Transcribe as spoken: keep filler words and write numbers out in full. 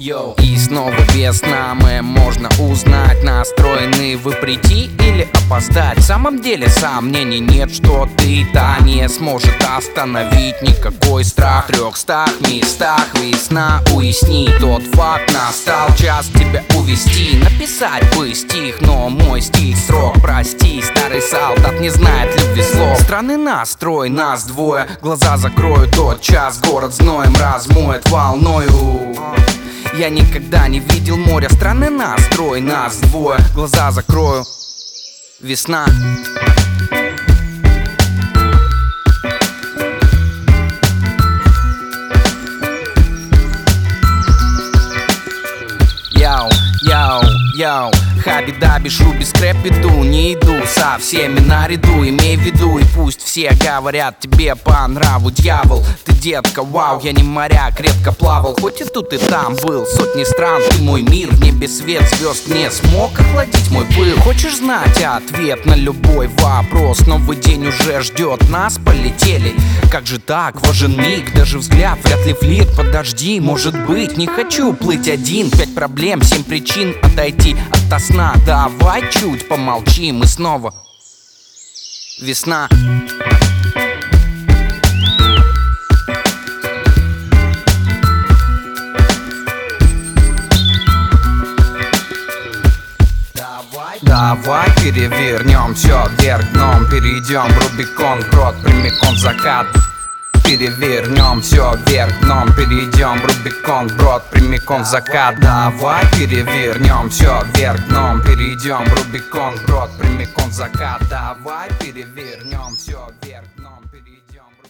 Йоу. И снова весна, мы можно узнать, настроены вы прийти или опоздать. В самом деле сомнений нет, что ты-то не сможет остановить никакой страх. В трехстах местах весна, уясни тот факт, настал час тебя увести. Написать бы стих, но мой стиль срок, прости, старый солдат не знает любви слов. Странный настрой, нас двое, глаза закрою, тот час город зноем размоет волною. Я никогда не видел моря, странный настрой, нас двое, глаза закрою. Весна. Яу, яу, яу. Хаби-даби, шуби, скрэп иду, не иду со всеми наряду. Имей в виду, и пусть все говорят тебе по нраву, дьявол. Ты, детка, вау, я не моряк, редко плавал. Хоть и тут и там был, сотни стран, ты мой мир. В небе свет звезд не смог охладить мой пыл. Хочешь знать ответ на любой вопрос? Новый день уже ждет нас, полетели. Как же так, важен миг, даже взгляд, вряд ли флирт. Подожди, может быть, не хочу плыть один. Пять проблем, семь причин отойти от сна. Давай чуть помолчим и снова весна. Давай перевернем все вверх дном, перейдем Рубикон, брод, прямиком в закат. Перевернем все вверх дном, перейдем Рубикон, брод, прямиком в закат. Давай перевернем все вверх дном, перейдем Рубикон, брод, прямиком в закат. Давай перевернем все вверх дном, перейдем.